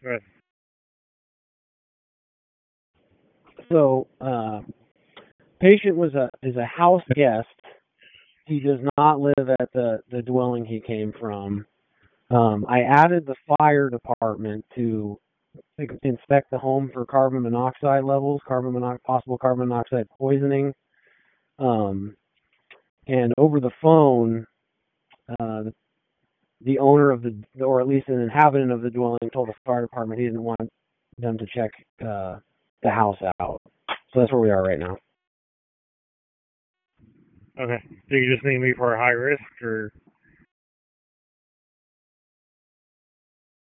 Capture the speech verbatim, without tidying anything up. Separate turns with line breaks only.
Right.
So, uh, patient was a is a house guest. He does not live at the the dwelling he came from. Um, I added the fire department to inspect the home for carbon monoxide levels, carbon mono- possible carbon monoxide poisoning. Um, and over the phone, uh, the, the owner of the, or at least an inhabitant of the dwelling, told the fire department he didn't want them to check uh, the house out. So that's where we are right now.
Okay. So you just need me for a high risk, or